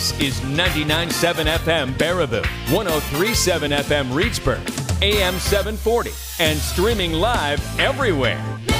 This is 99.7 FM Baraboo, 103.7 FM Reedsburg, AM 740, and streaming live everywhere.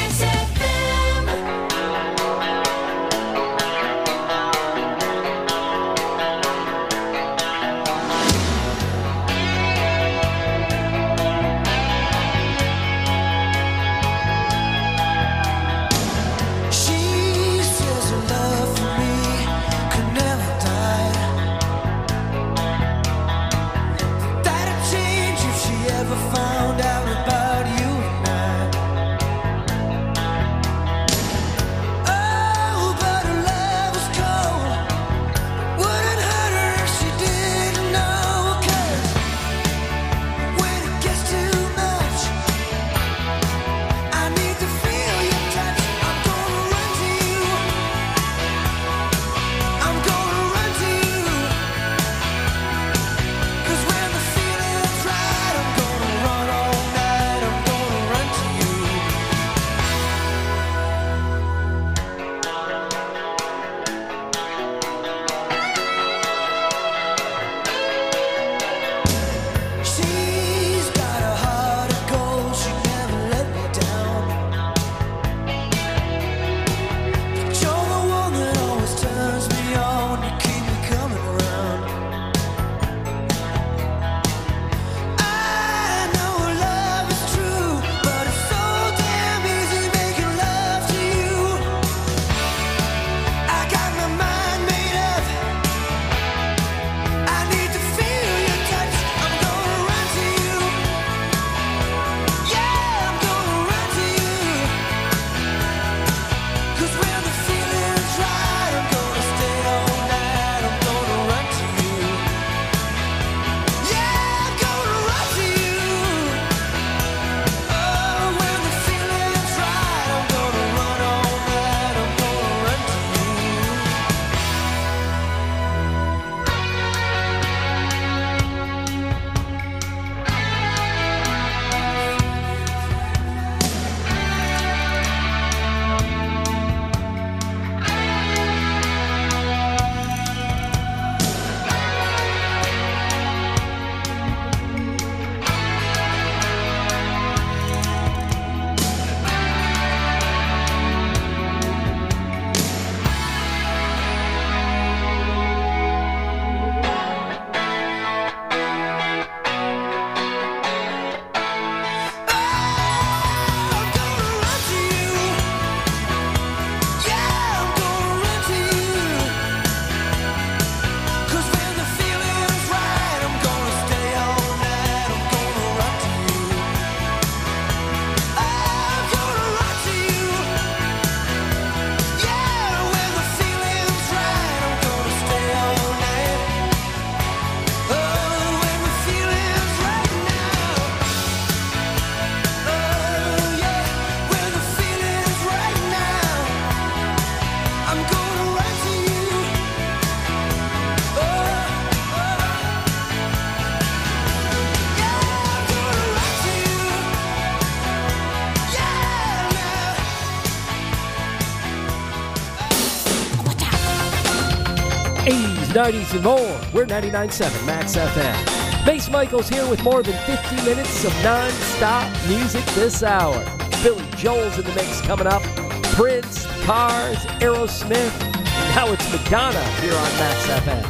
'80s, '90s, and more. We're 99.7 Max FM. Mace Michaels here with more than 50 minutes of non-stop music this hour. Billy Joel's in the mix coming up. Prince, Cars, Aerosmith. Now it's Madonna here on Max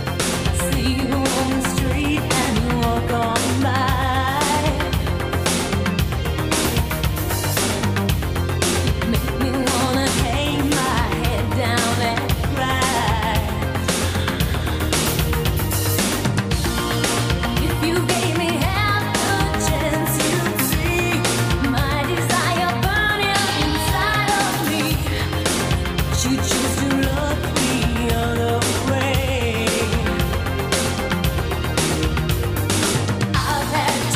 FM. See you on the street and you walk on by. Make me wanna hang my head down and cry. If you gave me half a chance, you'd see my desire burning inside of me. But you choose to look the other way. I've had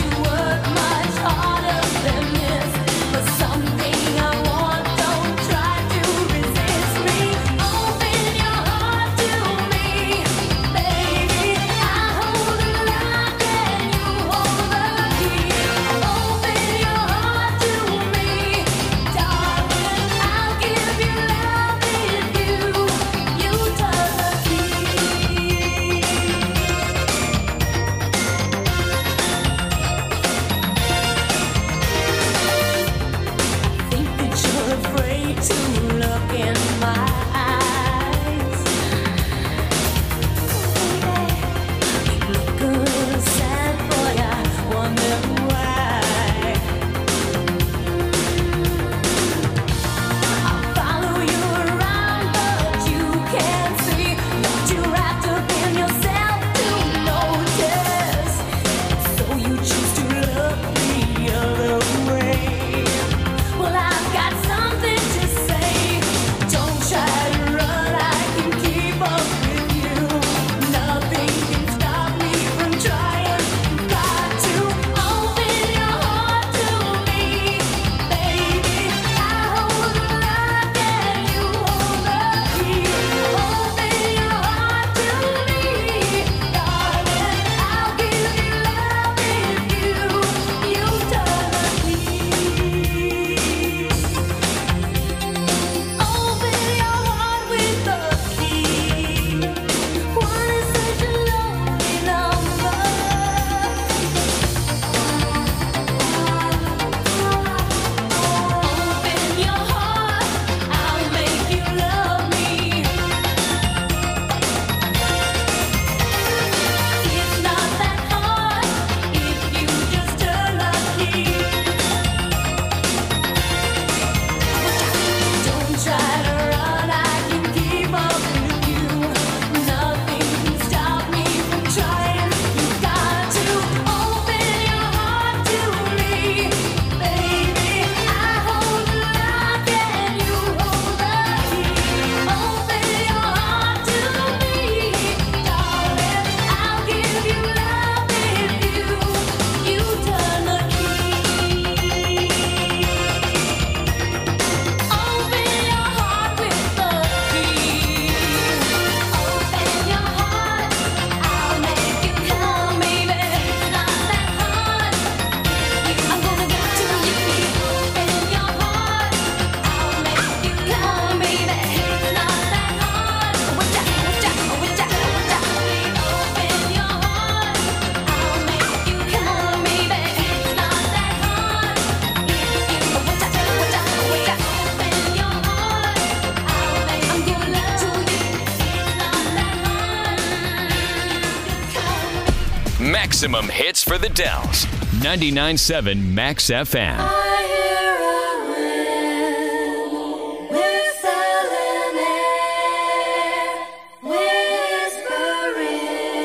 Maximum hits for the Dells. 99.7 Max FM. I hear a wind whistling air, whispering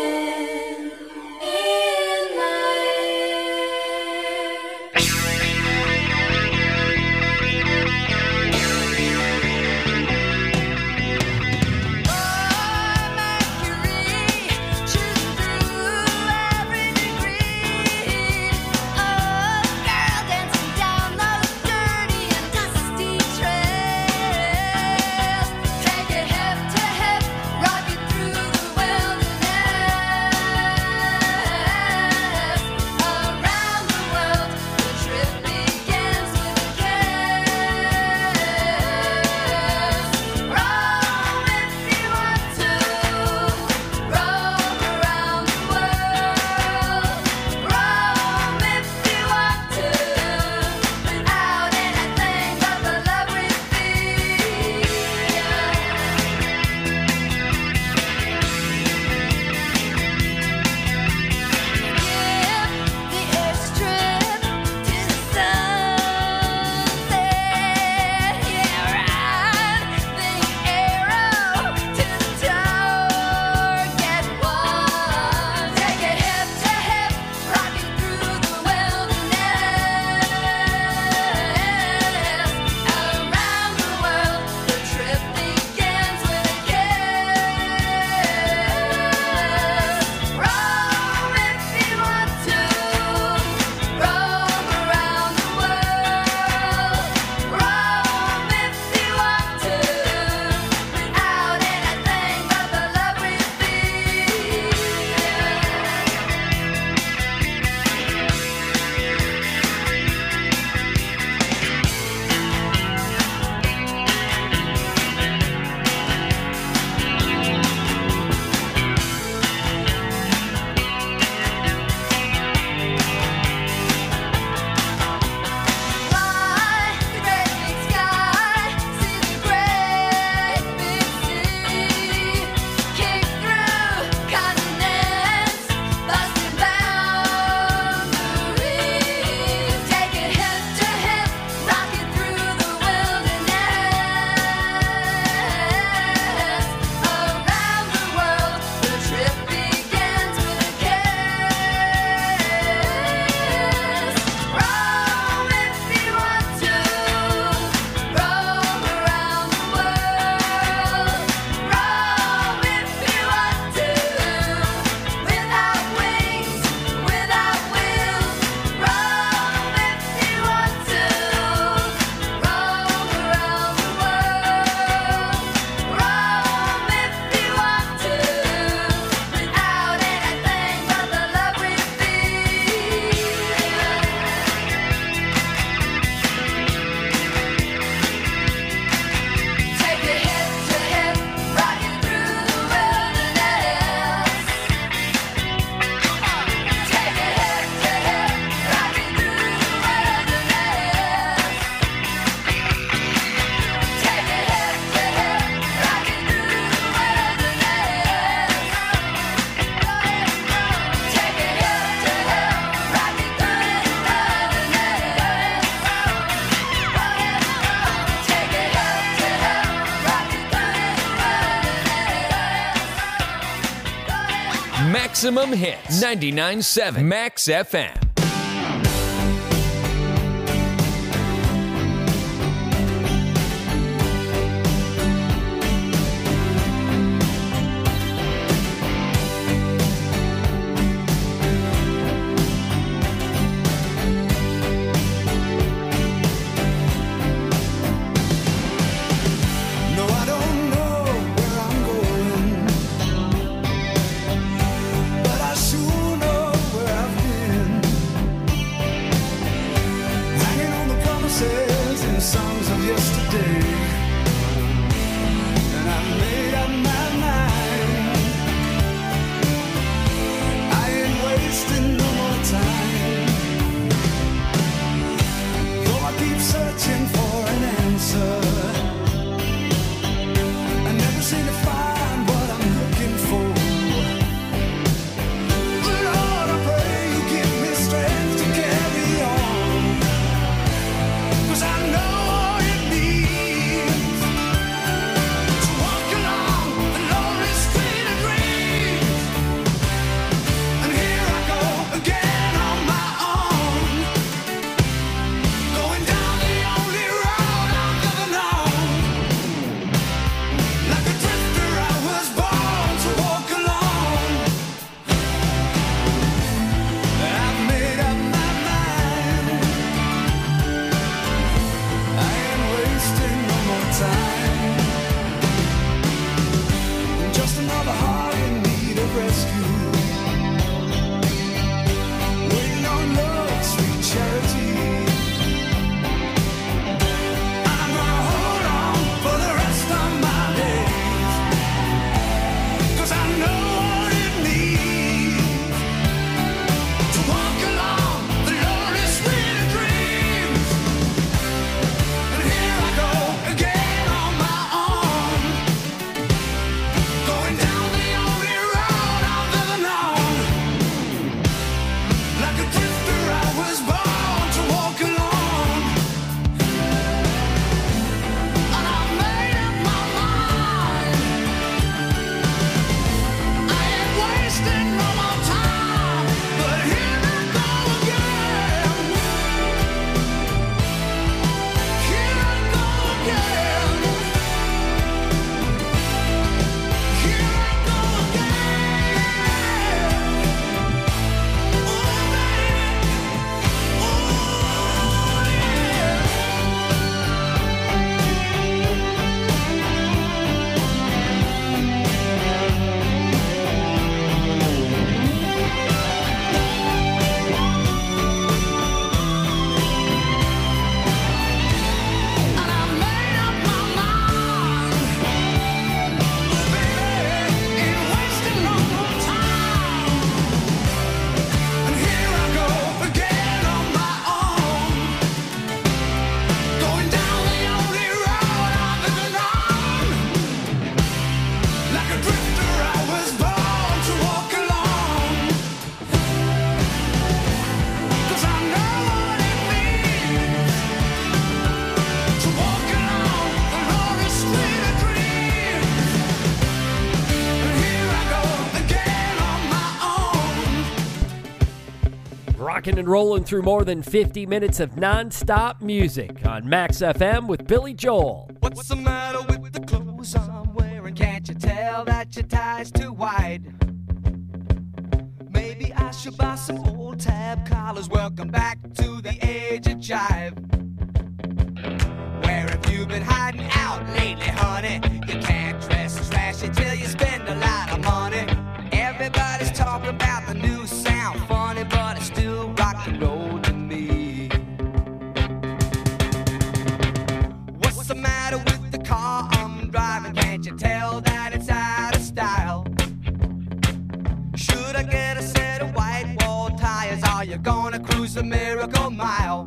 in my Maximum hits. 99.7 Max FM. No, I don't know where I'm going, but I sure know where I've been. Rocking and rolling through more than 50 minutes of non-stop music on Max FM with Billy Joel. What's the matter with the clothes I'm wearing? Can't you tell that your tie's too wide? Maybe I should buy some old tab collars. Welcome back to the age of jive. Where have you been hiding out lately, honey? You can't dress trashy till you spend a lot of money. Everybody's talking about the new sound, funny, but it's still rock and roll to me. What's the matter with the car I'm driving? Can't you tell that it's out of style? Should I get a set of white wall tires? Are you gonna cruise the Miracle Mile?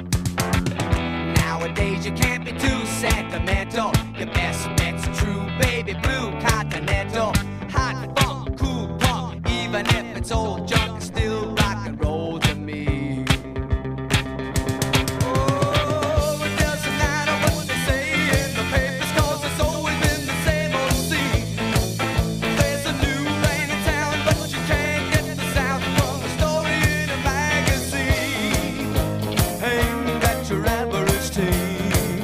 Nowadays you can't be too sentimental. Your best bet's a true baby blue Continental. Hot funk, cool punk, even if it's old junk, it's still rock and roll to me. Oh, it doesn't matter what they say in the papers, 'cause it's always been the same old scene. There's a new rain in town, but you can't get the sound from a story in a magazine aimed at your average teen.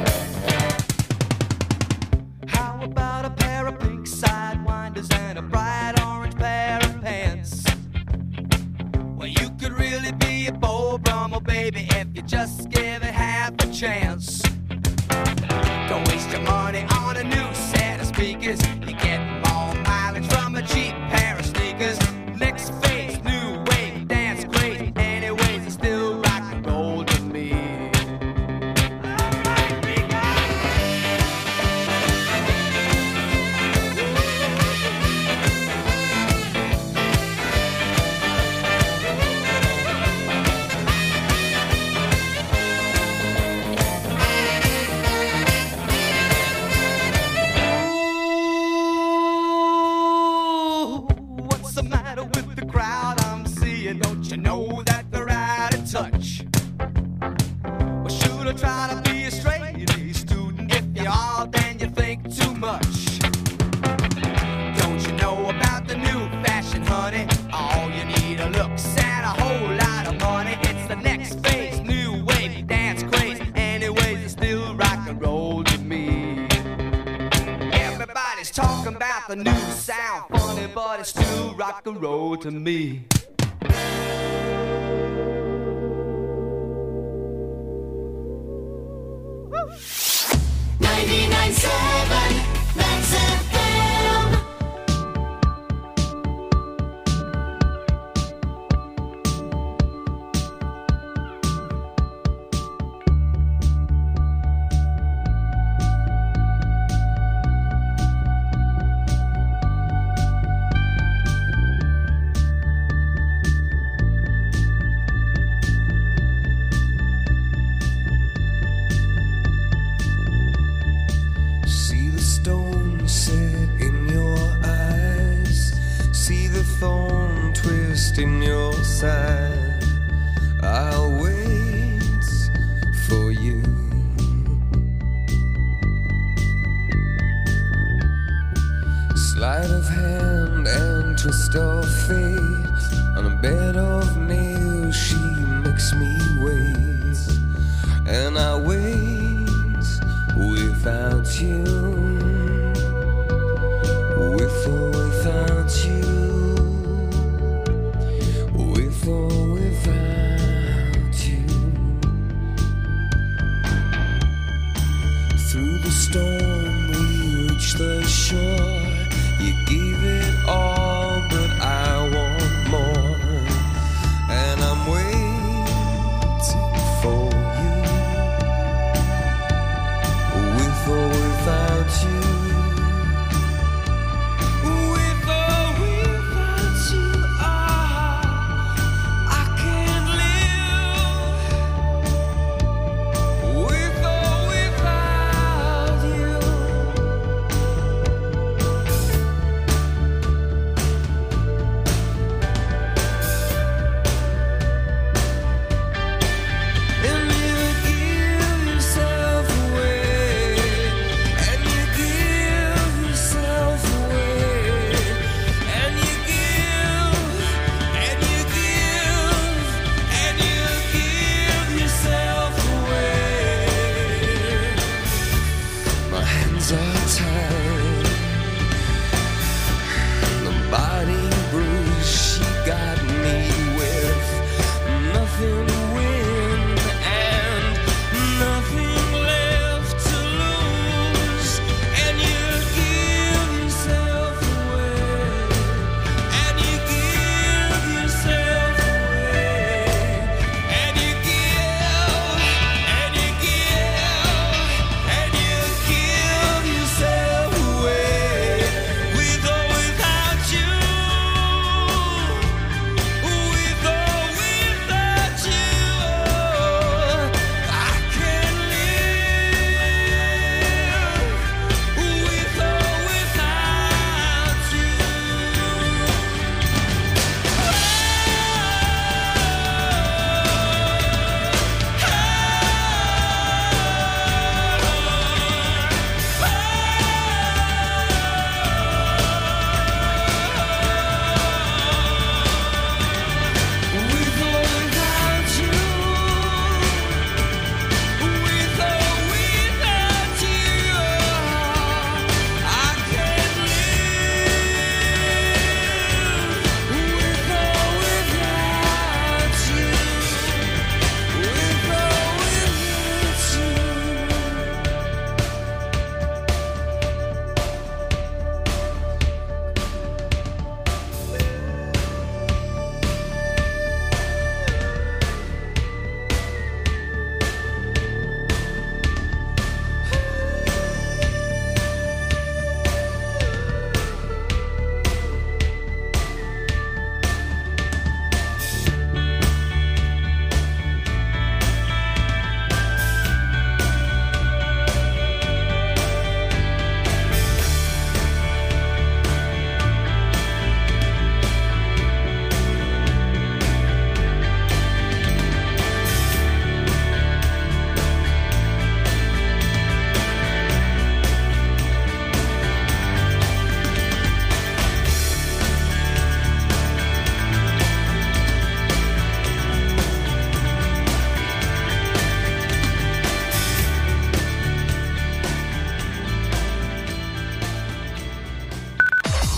How about a pair of pink sidewinders and a bright orange pair of pants? Well, you could really be a Beau Brummel, baby, if you just give it half a chance. Don't waste your money on a new set of speakers. You get more mileage from a cheap pair of sneakers. Next phase, new wave, dance crazy. Anyways, it's still rock and roll to me. Alright, we go! Ooh, what's the matter with the crowd I'm seeing? Don't you know that they're out of touch? Well, should I try to be a straight A student? If you are, then you think too much. Don't you know about the new fashion, honey? All you need are looks and a whole lot of money. It's the next phase, new wave, dance craze. Anyways, it's still rock and roll to me. Everybody's talking about the new sound, funny, but it's still rock and roll to me. 99.7 Max FM. See the stone set in your eyes. See the thorn twist in your side. I'll wait for you. Sleight of hand and twist of fate. On a bed of nails she makes me wait. And I wait without you, with or without you, with or without you. Through the storm we reach the shore. You gave it all, but I want more. And I'm waiting for you, with or without you, with or without you.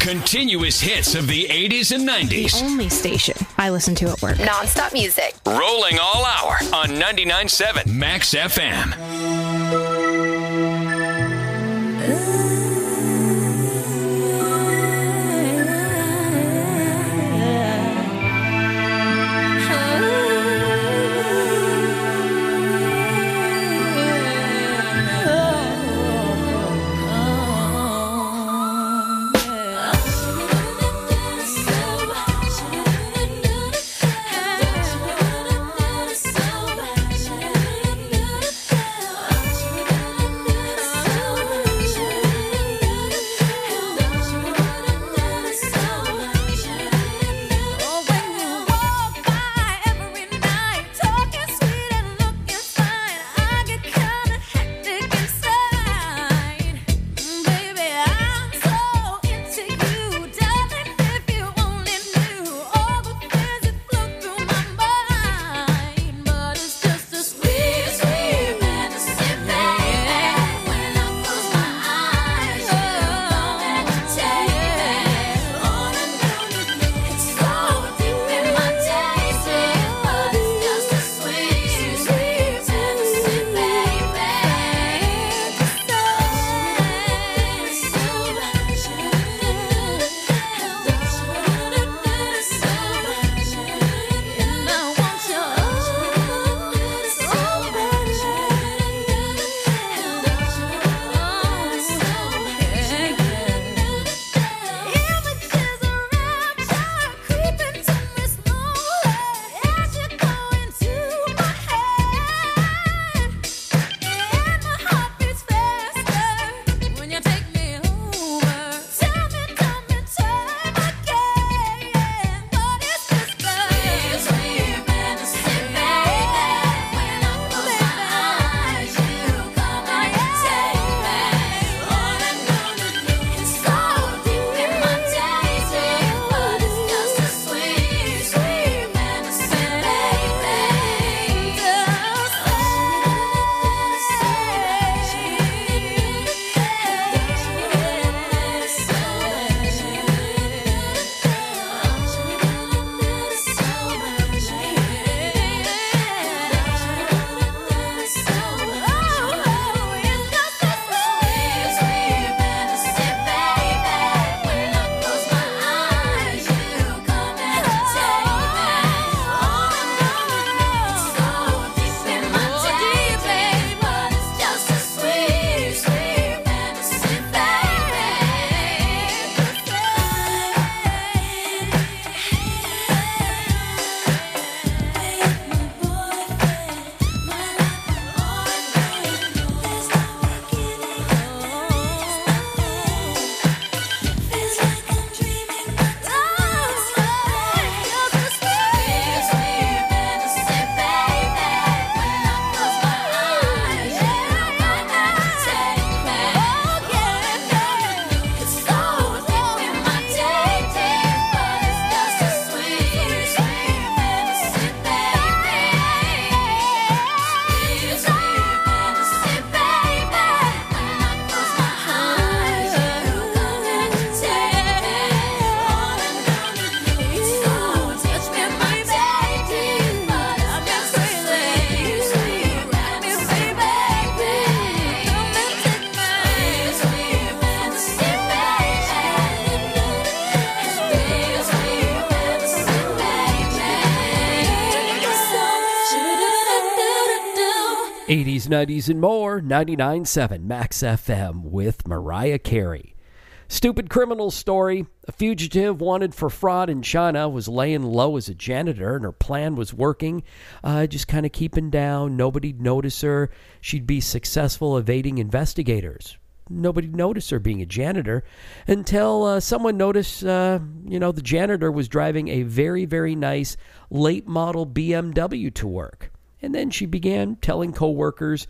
Continuous hits of the 80s and 90s. Only station I listen to at work. Non-stop music. Rolling all hour on 99.7 Max FM. '80s, '90s, and more. 99.7 Max FM with Mariah Carey. Stupid criminal story. A fugitive wanted for fraud in China was laying low as a janitor, and her plan was working, just kind of keeping down. Nobody'd notice her. She'd be successful evading investigators. Nobody'd notice her being a janitor until someone noticed, the janitor was driving a very, very nice late model BMW to work. And then she began telling coworkers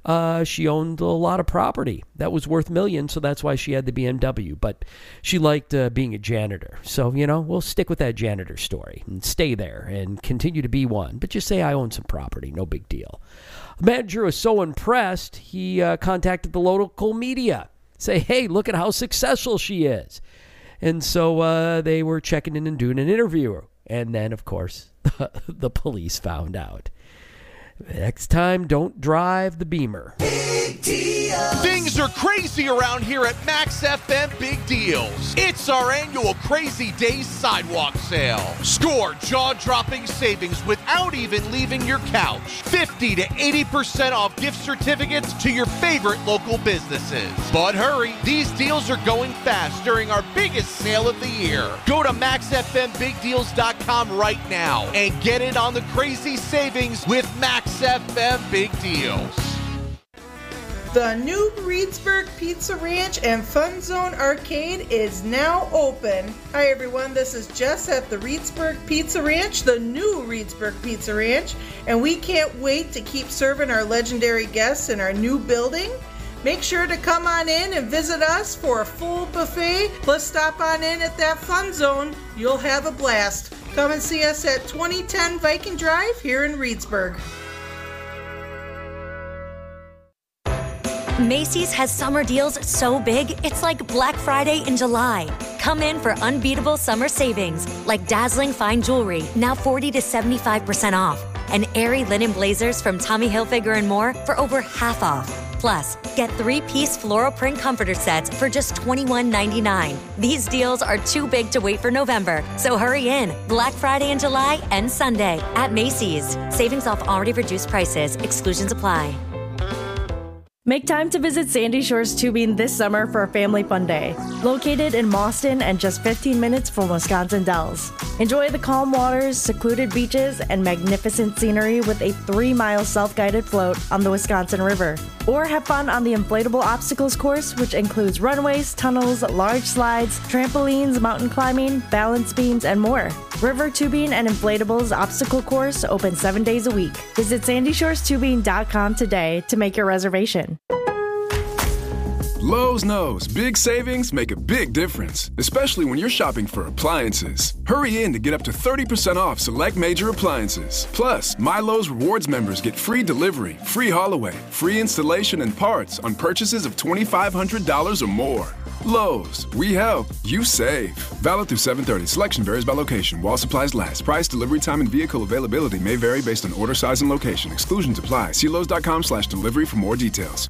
she owned a lot of property that was worth millions, so that's why she had the BMW. But she liked being a janitor. So, we'll stick with that janitor story and stay there and continue to be one. But just say I own some property, no big deal. The manager was so impressed, he contacted the local media. Say, hey, look at how successful she is. And so they were checking in and doing an interview. And then, of course, the police found out. Next time, don't drive the Beamer. Things are crazy around here at Max FM Big Deals. It's our annual Crazy Days sidewalk sale. Score jaw-dropping savings without even leaving your couch. 50 to 80% off gift certificates to your favorite local businesses. But hurry, these deals are going fast during our biggest sale of the year. Go to MaxFMBigDeals.com right now and get in on the crazy savings with Max FM Big Deals. The new Reedsburg Pizza Ranch and Fun Zone Arcade is now open. Hi everyone, this is Jess at the Reedsburg Pizza Ranch, the new Reedsburg Pizza Ranch, and we can't wait to keep serving our legendary guests in our new building. Make sure to come on in and visit us for a full buffet, plus stop on in at that Fun Zone. You'll have a blast. Come and see us at 2010 Viking Drive here in Reedsburg. Macy's has summer deals so big, it's like Black Friday in July. Come in for unbeatable summer savings, like dazzling fine jewelry, now 40 to 75% off, and airy linen blazers from Tommy Hilfiger and more for over half off. Plus, get 3-piece floral print comforter sets for just $21.99. These deals are too big to wait for November, so hurry in. Black Friday in July and Sunday at Macy's. Savings off already reduced prices. Exclusions apply. Make time to visit Sandy Shores Tubing this summer for a family fun day. Located in Mauston and just 15 minutes from Wisconsin Dells. Enjoy the calm waters, secluded beaches, and magnificent scenery with a 3-mile self-guided float on the Wisconsin River. Or have fun on the inflatable obstacles course, which includes runways, tunnels, large slides, trampolines, mountain climbing, balance beams, and more. River Tubing and Inflatables Obstacle Course open 7 days a week. Visit SandyShoresTubing.com today to make your reservation. Lowe's knows big savings make a big difference, especially when you're shopping for appliances. Hurry in to get up to 30% off select major appliances. Plus, My Lowe's Rewards members get free delivery, free haul-away, free installation and parts on purchases of $2,500 or more. Lowe's, we help, you save. Valid through 7/30. Selection varies by location. While supplies last. Price, delivery time, and vehicle availability may vary based on order size and location. Exclusions apply. See Lowes.com/delivery for more details.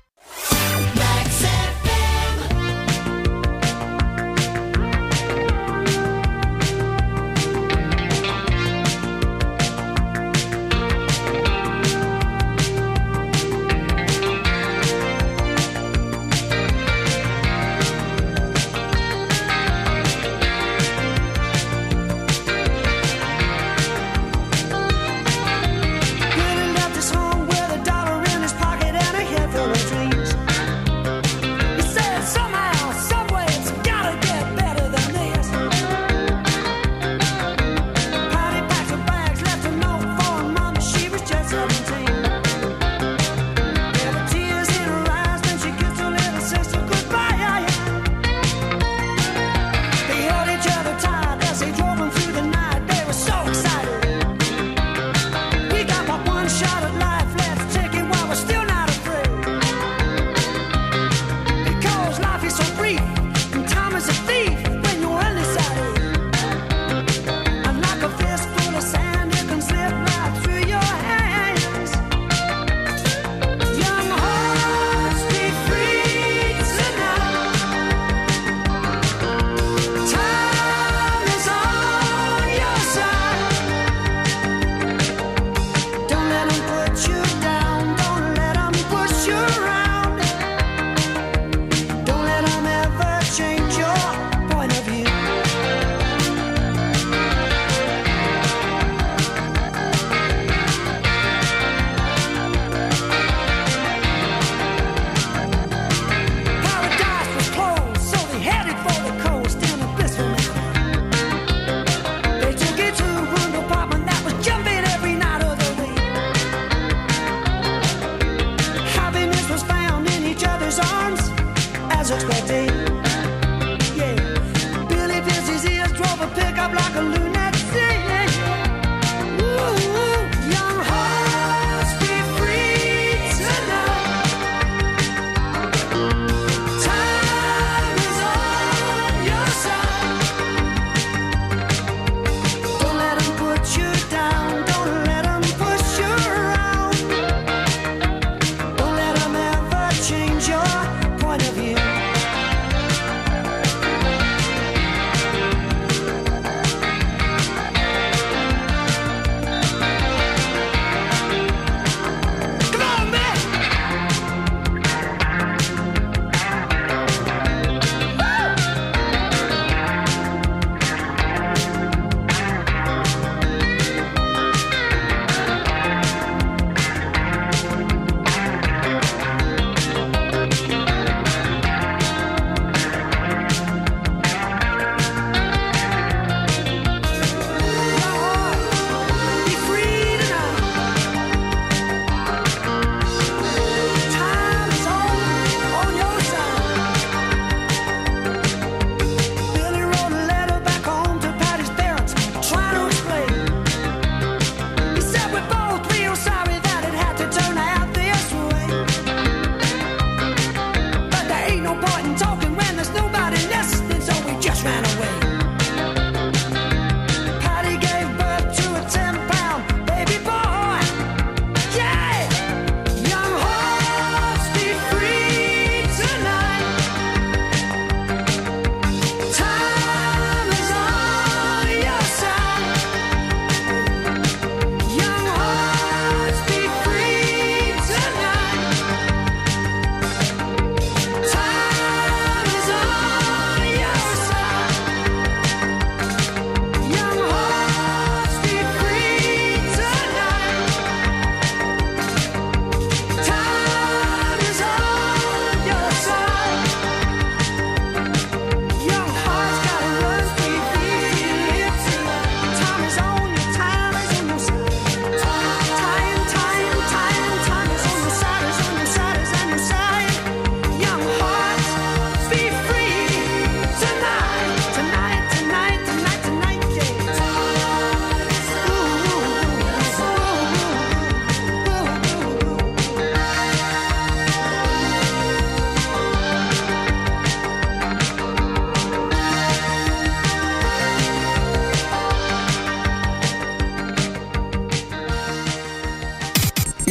Living at this home with a dollar in his pocket and a head full of dreams.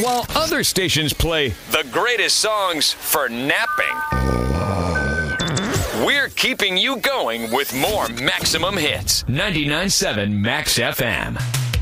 while other stations play the greatest songs for napping. We're keeping you going with more Maximum Hits. 99.7 Max FM.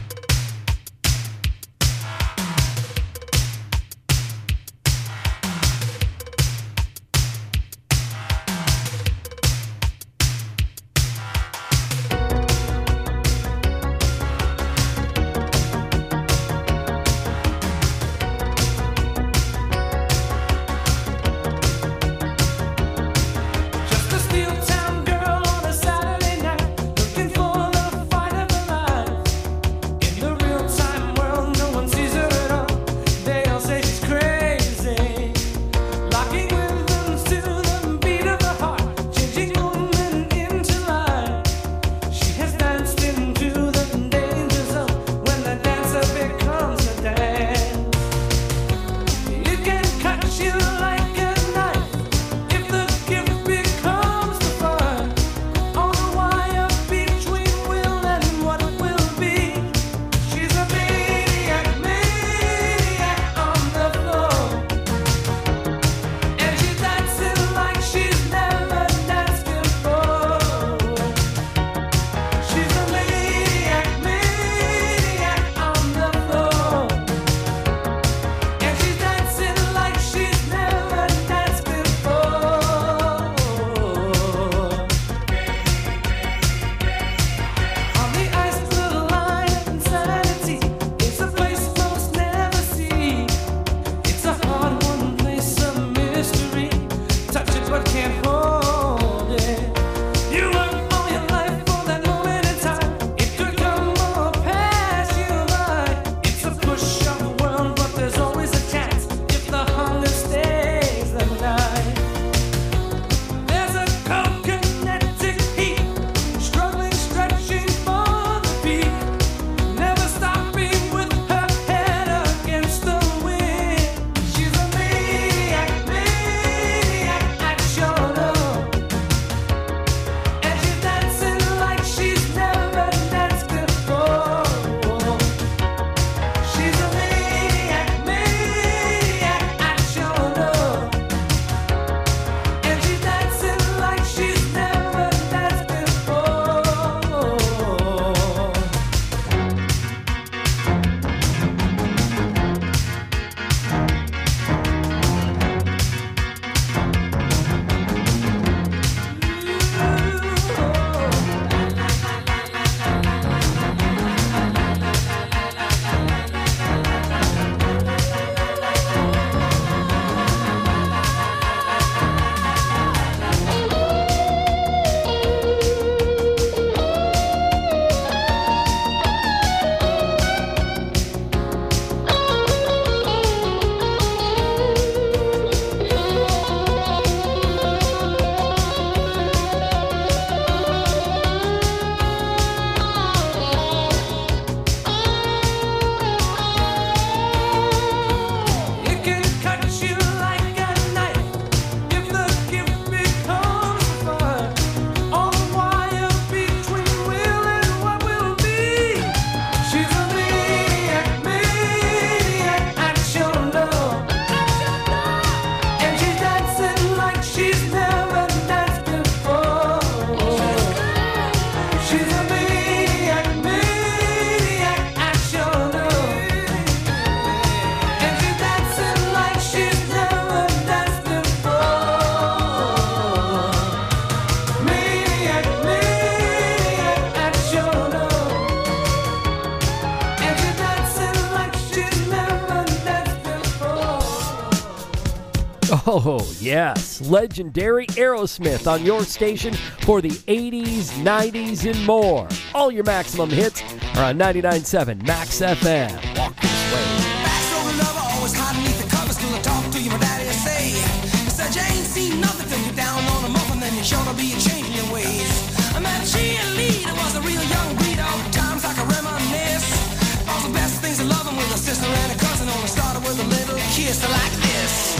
Oh, yes. Legendary Aerosmith on your station for the 80s, 90s, and more. All your Maximum hits are on 99.7 Max FM. Walk this way. Backstory lover, always hiding beneath the covers till I talk to you, my daddy say. He said you ain't seen nothing till you're down on a muffin, then you're sure to be changing your ways. I met a cheerleader, was a real young breed, all the times I can reminisce. All the best things of loving with a sister and a cousin, only started with a little kiss like this.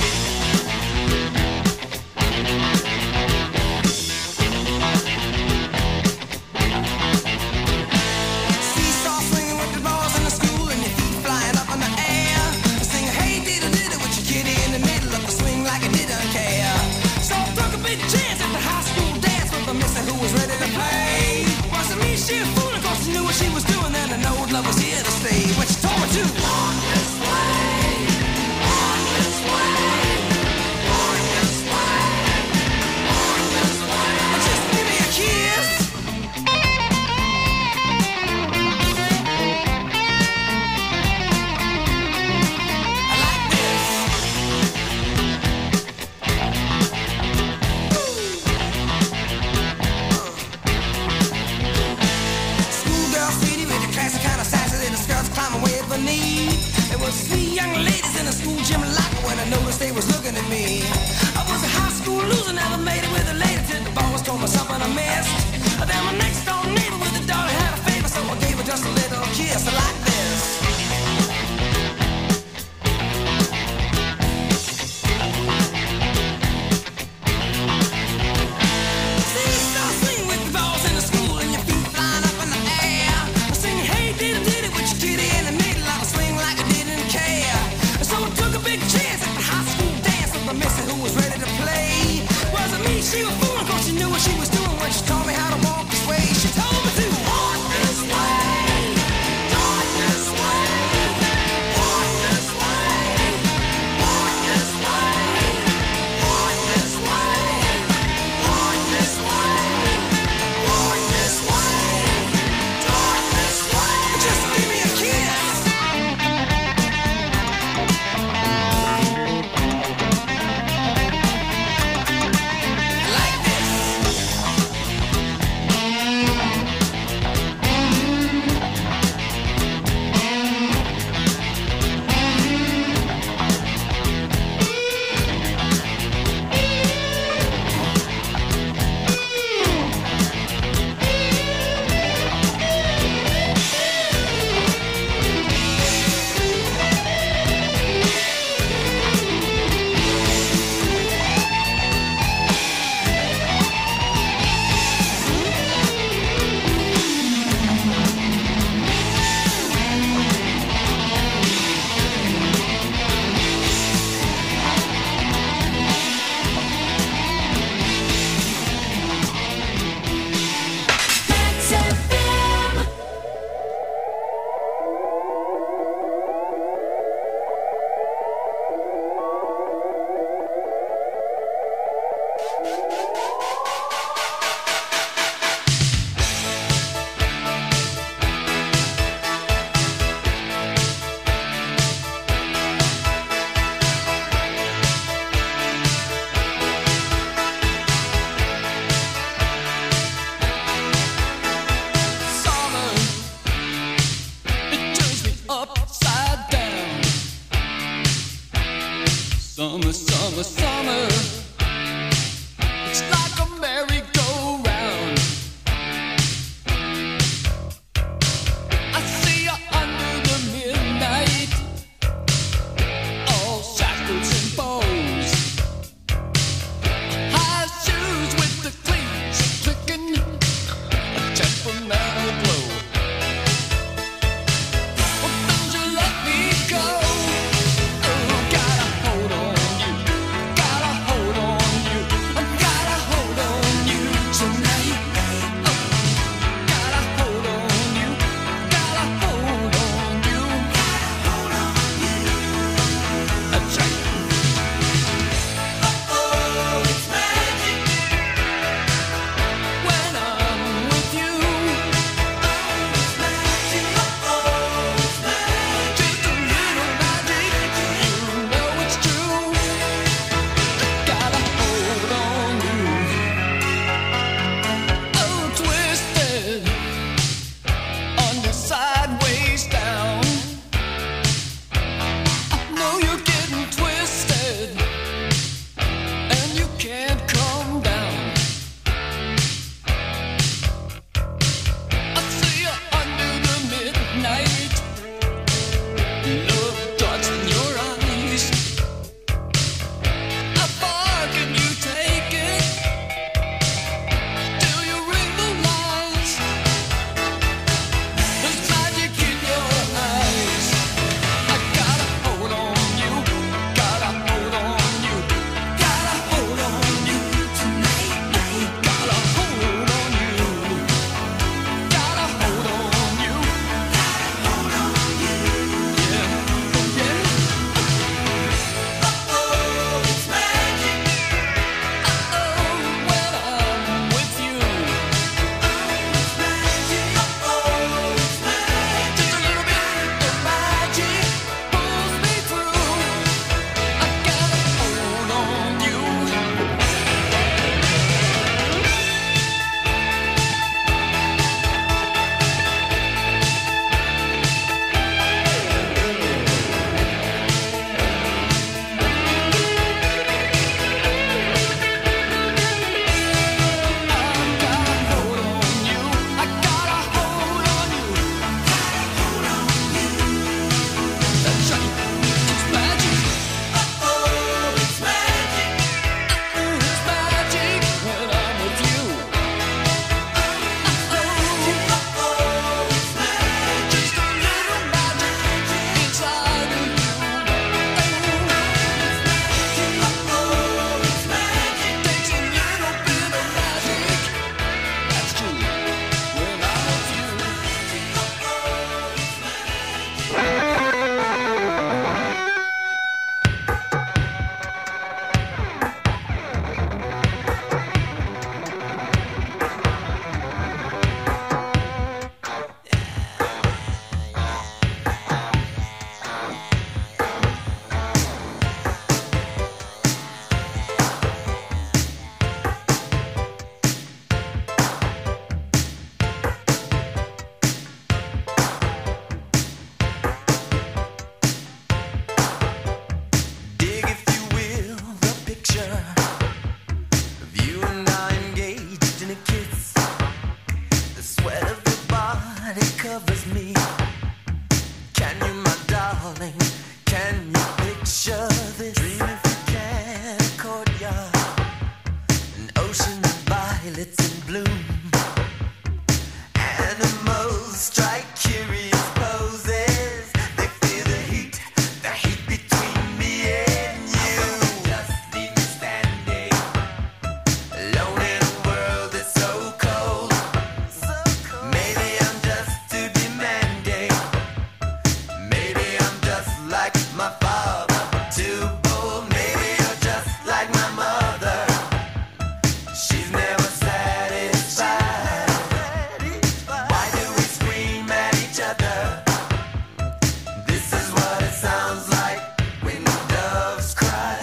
Seesaw swinging with the balls in the school and your feet flying up in the air. Sing a sweet young ladies in a school gym locker when I noticed they was looking at me. I was a high school loser, never made it with a lady till the boss told me something I missed. Then my next door neighbor with a daughter had a favor, so I gave her just a little kiss like this. See, you start swinging with the balls in the school and your feet flying up in the air. Singing, hey, diddy, with your kitty in the middle of a swing like I didn't care. So I took a big chance at the high school dance with my missus who was ready to play. Wasn't me, she was fooling, cause she knew what she was doing when she taught me how to walk this way. She told me to walk this way, talk this way, walk this way, walk this way, walk this way, walk this way, walk this way, talk this way. Just give me a kiss. Like this. Summer, it turns me upside down. Summer, summer, summer, it's like a merry-go-round. I see you under the midnight, all shackles and bows. High shoes with the cleats clicking, a temperamental glow. Well, don't you let me go. Oh, got a hold on you. Got night it covers me. Can you, my darling, can you picture this? Dream if you can, a courtyard, an ocean of violets in bloom. Animals strike curious poses. They feel the heat between me and you. Just leave me standing alone in a world that's so cold. Maybe I'm just too demanding. Maybe I'm just like my father, too bold. Maybe you're just like my mother. She's never satisfied. Why do we scream at each other? This is what it sounds like when doves cry.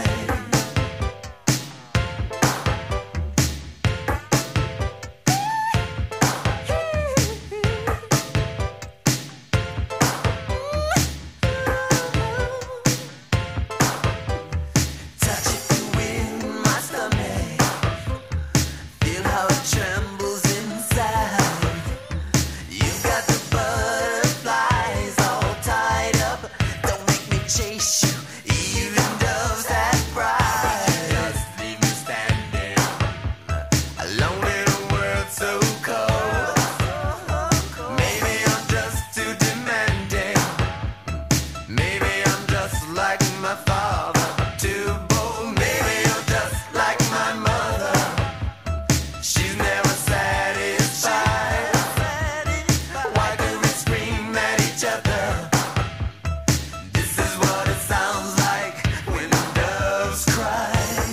Touch it in my stomach. Feel how it trembles inside. You've got the butterflies all tied up. Don't make me chase you. Even doves have pride. Just leave me standing alone in a world so cold. Maybe I'm just too demanding. Maybe I'm just like my father, too bold. Maybe you're just like my mother. She's never satisfied. Why do we scream at each other? This is what it sounds like when doves cry.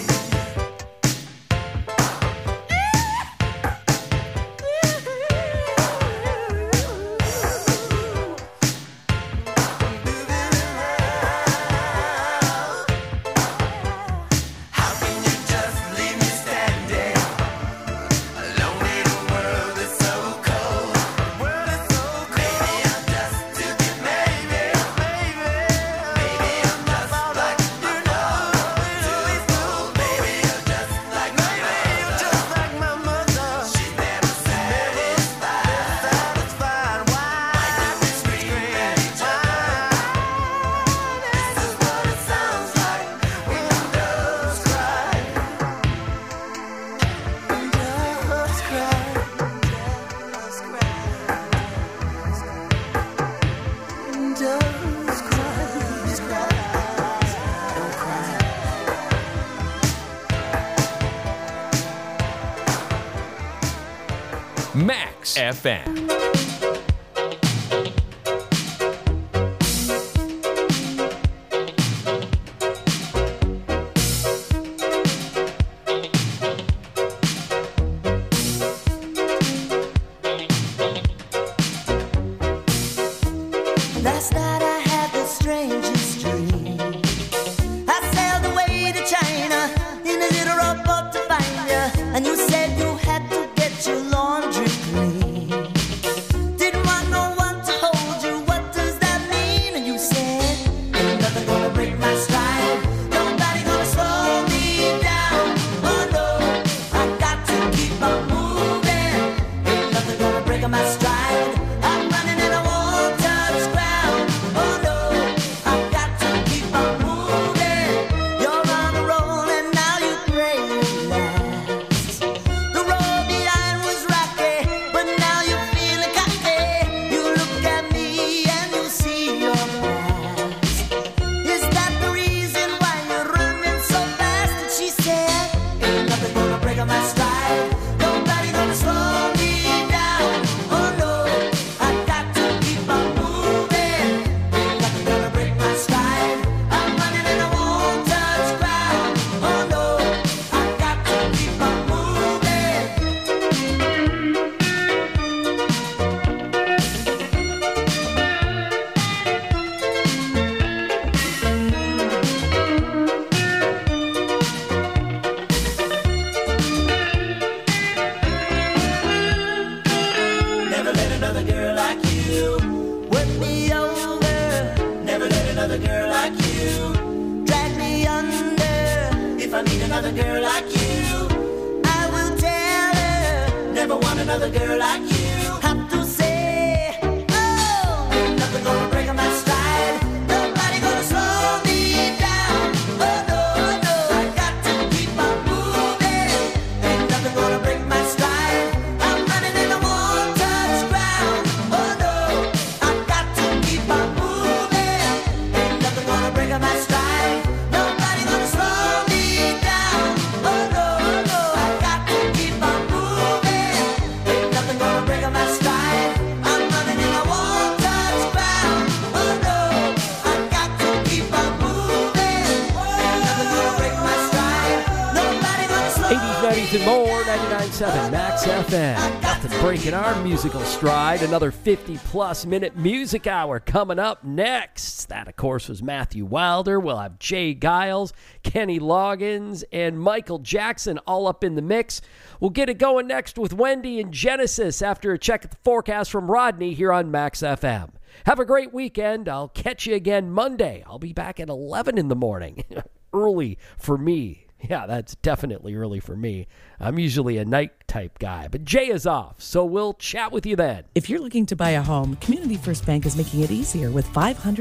How can you just leave me standing alone in a world that's so cold? Maybe I'm just too demanding. Maybe I'm just like my father, too bold. Maybe you're just like my mother. She's never satisfied. Why do we scream at each other? This is what it sounds like when doves cry. Doves cry. Doves cry. Don't cry. Max FM. Last night I had the strangest dream. I sailed away to China in a little rowboat to find you, and you said you had to get your laundry clean. Didn't want no one to hold you. What does that mean? And you said, ain't nothing gonna break my stride. Nobody gonna slow me down. Oh no, I got to keep on moving. Ain't nothing gonna break my stride. I'm running and I won't touch ground. Oh no, I got to keep on moving. You're on a roll and now you pray it lasts. The road behind was rocky, but now you're feeling cocky. You look at me and you see your past. Is that the reason why you're running so fast? And she said, ain't nothing gonna break my stride. Nobody gonna slow me down. Oh no, I got to keep on moving. Ain't nothing gonna break my stride. I'm running and I won't touch ground. Oh no, I got to keep on moving. Never let another girl like you work me over. Never let another girl like you drag me under. If I need another girl like you, I will tell her. Never want another girl like you. Have to say and more, 99.7 Max FM. Nothing breaking our musical stride. Another 50-plus minute music hour coming up next. That, of course, was Matthew Wilder. We'll have Jay Giles, Kenny Loggins, and Michael Jackson all up in the mix. We'll get it going next with Wendy and Genesis after a check at the forecast from Rodney here on Max FM. Have a great weekend. I'll catch you again Monday. I'll be back at 11 in the morning. Early for me. Yeah, that's definitely early for me. I'm usually a night type guy, but Jay is off, so we'll chat with you then. If you're looking to buy a home, Community First Bank is making it easier with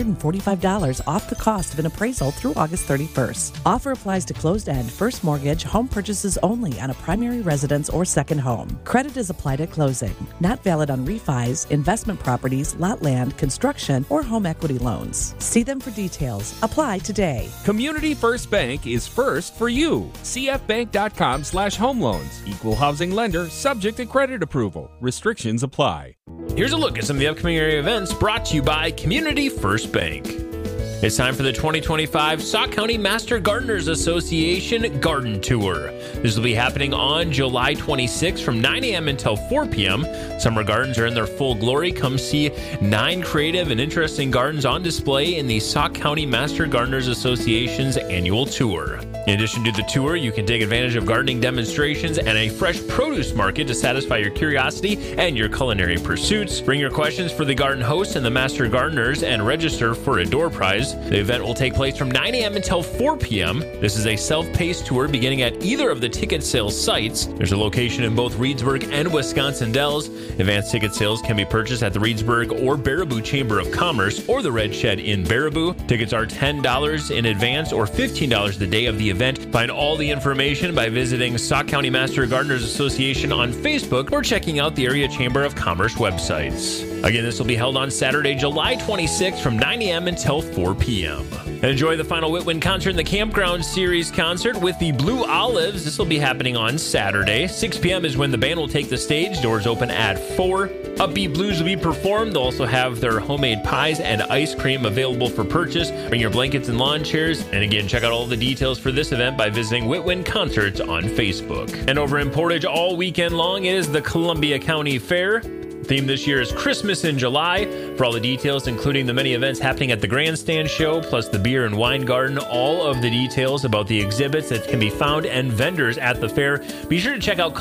$545 off the cost of an appraisal through August 31st. Offer applies to closed-end, first mortgage, home purchases only on a primary residence or second home. Credit is applied at closing. Not valid on refis, investment properties, lot land, construction, or home equity loans. See them for details. Apply today. Community First Bank is first for you. cfbank.com/home loans. Equal housing lender, subject to credit approval. Restrictions apply. Here's a look at some of the upcoming area events brought to you by Community First Bank. It's time for the 2025 Sauk County Master Gardeners Association Garden Tour. This will be happening on July 26th from 9 a.m. until 4 p.m. Summer gardens are in their full glory. Come see 9 creative and interesting gardens on display in the Sauk County Master Gardeners Association's annual tour. In addition to the tour, you can take advantage of gardening demonstrations and a fresh produce market to satisfy your curiosity and your culinary pursuits. Bring your questions for the garden hosts and the Master Gardeners and register for a door prize. The event will take place from 9 a.m. until 4 p.m. This is a self-paced tour beginning at either of the ticket sales sites. There's a location in both Reedsburg and Wisconsin Dells. Advanced ticket sales can be purchased at the Reedsburg or Baraboo Chamber of Commerce or the Red Shed in Baraboo. Tickets are $10 in advance or $15 the day of the event. Find all the information by visiting Sauk County Master Gardeners Association on Facebook or checking out the Area Chamber of Commerce websites. Again, this will be held on Saturday, July 26th from 9 a.m. until 4 p.m. And enjoy the final Whitwin concert in the Campground Series concert with the Blue Olives. This will be happening on Saturday. 6 p.m. is when the band will take the stage. Doors open at 4. Upbeat blues will be performed. They'll also have their homemade pies and ice cream available for purchase. Bring your blankets and lawn chairs. And again, check out all the details for this event by visiting Whitwin Concerts on Facebook. And over in Portage all weekend long, it is the Columbia County Fair. Theme this year is Christmas in July. For all the details, including the many events happening at the Grandstand Show, plus the beer and wine garden, all of the details about the exhibits that can be found and vendors at the fair, be sure to check out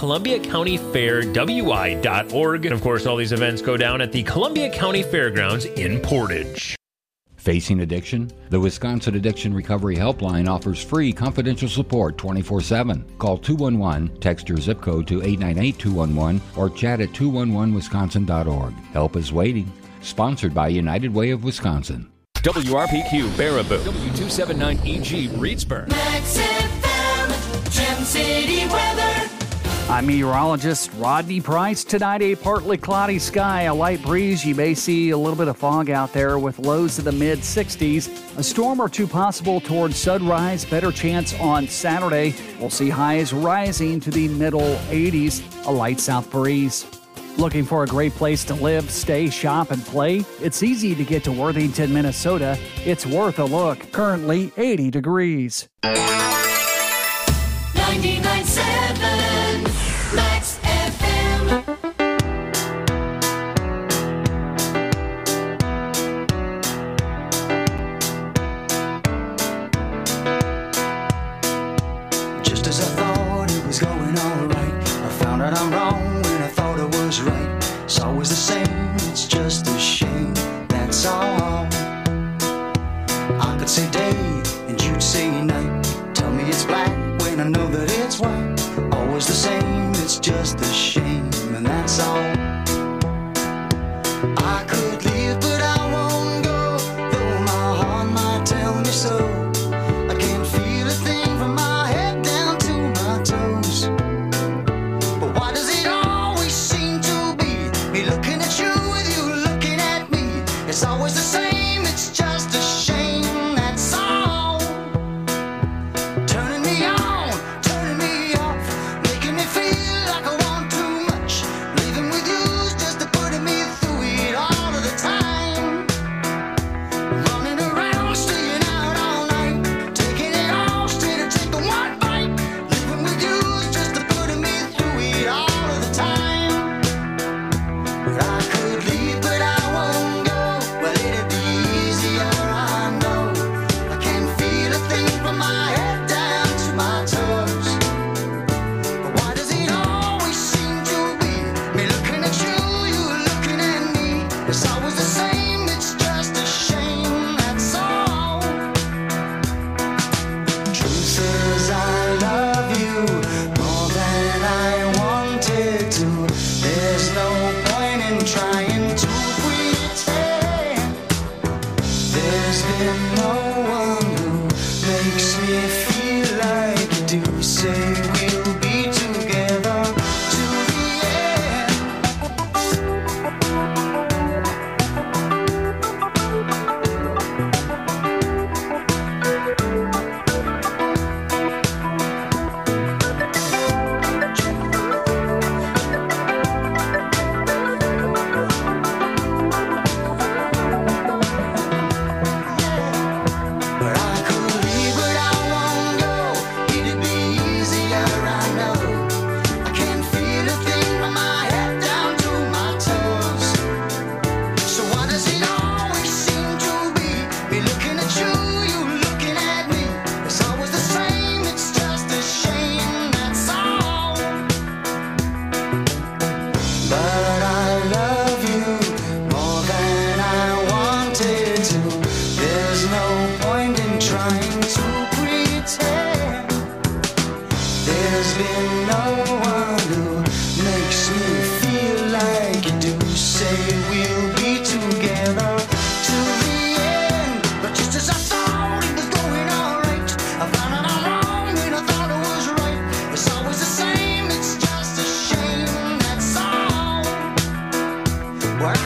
ColumbiaCountyFairWI.org. And of course, all these events go down at the Columbia County Fairgrounds in Portage. Facing addiction? The Wisconsin Addiction Recovery Helpline offers free confidential support 24/7. Call 211, text your zip code to 898-211, or chat at 211wisconsin.org. Help is waiting. Sponsored by United Way of Wisconsin. WRPQ Baraboo, W279EG Reedsburg. Max FM, Gem City weather. I'm meteorologist Rodney Price. Tonight, a partly cloudy sky, a light breeze. You may see a little bit of fog out there with lows in the mid-60s. A storm or two possible towards sunrise. Better chance on Saturday. We'll see highs rising to the middle 80s. A light south breeze. Looking for a great place to live, stay, shop, and play? It's easy to get to Worthington, Minnesota. It's worth a look. Currently 80 degrees. 99.7 Max FM. Just as I thought it was going all right, I found out I'm wrong when I thought it was right. It's always the same, it's just a shame, that's all. I could say day and you'd say night. Tell me it's black when I know that it's white. Always the same, it's just a shame, and that's all. I could leave, but I won't go, though my heart might tell me so. I can't feel a thing from my head down to my toes. But why does it always seem to be me looking at you with you looking at me? It's always the same, it's just a shame, that's all. Turning me on, turning me off, making me feel like I want too much. Leaving with you's just to putting me through it all of the time. Running around, staying out all night, taking it all straight to take the one bite. Leaving with you's just to putting me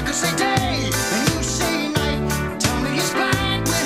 say day, and